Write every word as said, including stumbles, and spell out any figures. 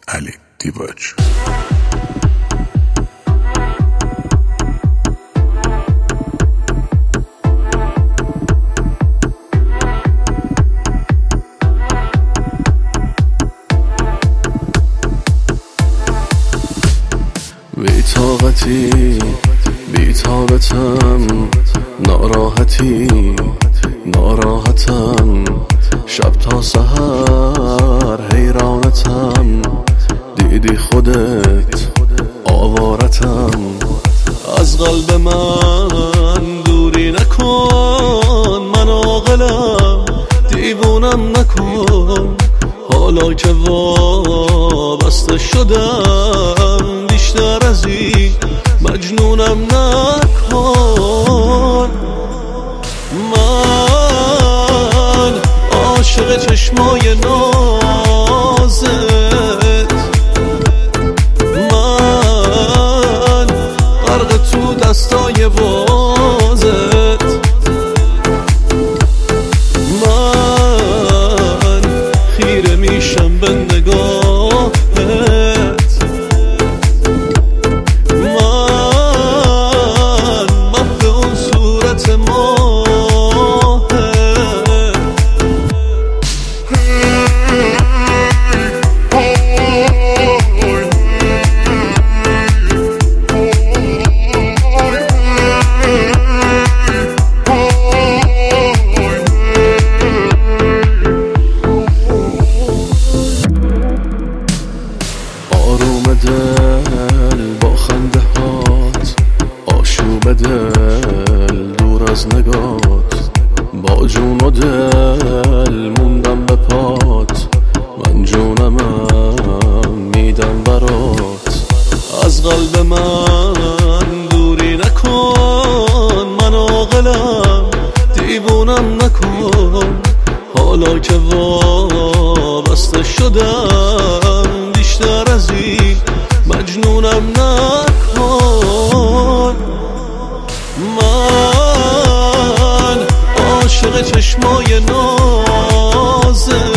علی دیباج. بی طاقتی بی طاقتم، ناراحتی ناراحتم، شب تا سحر حیرانتم، دیدی خودت آوارتم، از قلب من دوری نکن، من عاقلم دیوونم نکن، حالا که وابسته شدم بیشتر از این مجنونم نکن. من عاشق چشمای نازت، من غرق تو دستای بازت، من خیره میشم به نگاهت، من محو اون صورت ماهت. آروم دل با خنده هات، آشوب دل دور از نگات، با جون و دل موندم به پات، من جونمم میدم برات، از قلب من دوری نکن، من عاقلم دیوونم نکن، حالا که وابسته شدم بیشتر از این مجنونم نکن. من عاشق چشمای نازت،